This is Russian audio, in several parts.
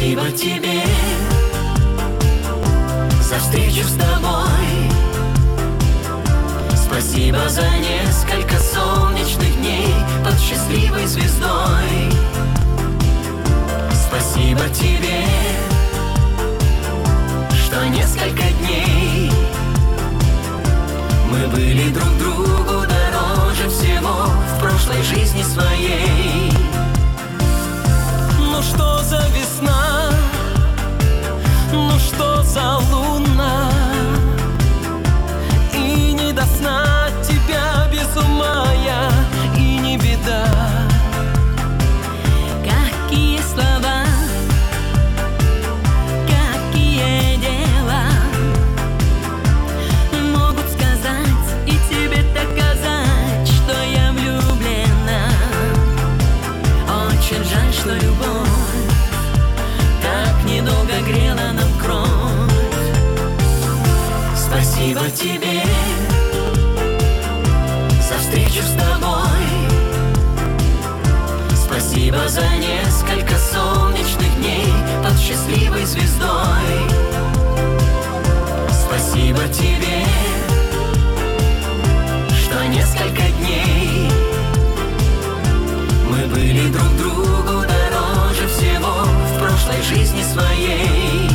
Спасибо тебе за встречу с тобой. Спасибо за несколько солнечных дней под счастливой звездой. Спасибо тебе, что несколько дней мы были друг другу дороже всего в прошлой жизни своей. Ну что за весна, ну что за луна, и не до сна от тебя без ума я, и не беда. Какие слова, какие дела могут сказать и тебе доказать, что я влюблена. Очень жаль, что любовь так недолго грела нам кровь. Спасибо тебе за встречу с тобой. Спасибо за несколько солнечных дней под счастливой звездой. Спасибо тебе, что несколько дней мы были друг другу дороже всего в прошлой жизни своей.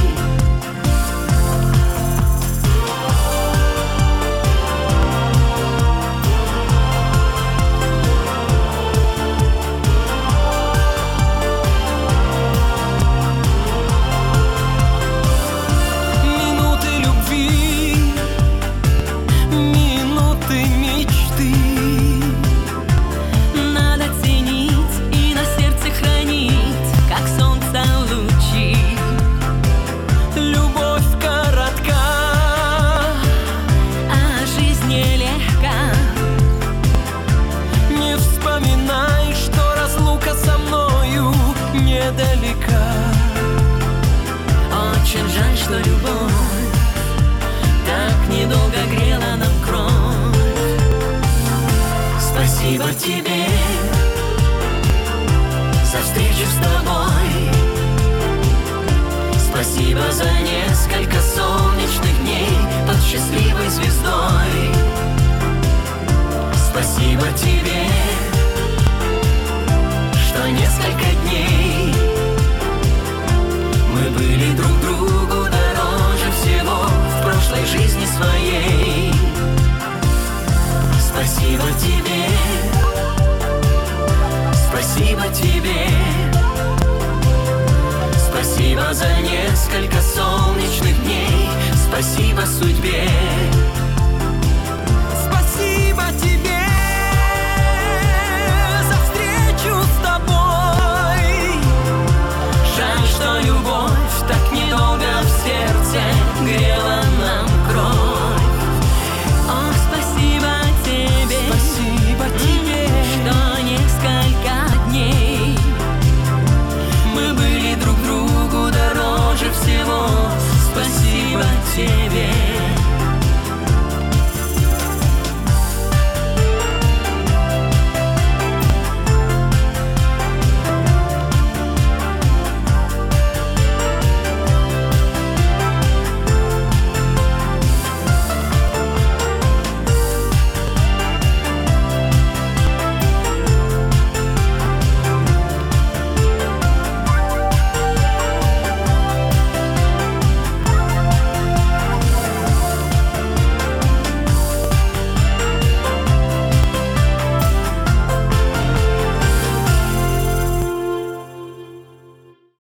Далека. Очень жаль, что любовь так недолго грела нам кровь. Спасибо тебе за встречу с тобой. Спасибо за несколько солнечных дней под счастливой звездой. Спасибо тебе, что несколько дней мы были друг другу дороже всего в прошлой жизни своей. Спасибо тебе, спасибо тебе. Спасибо за несколько солнечных дней. Спасибо судьбе.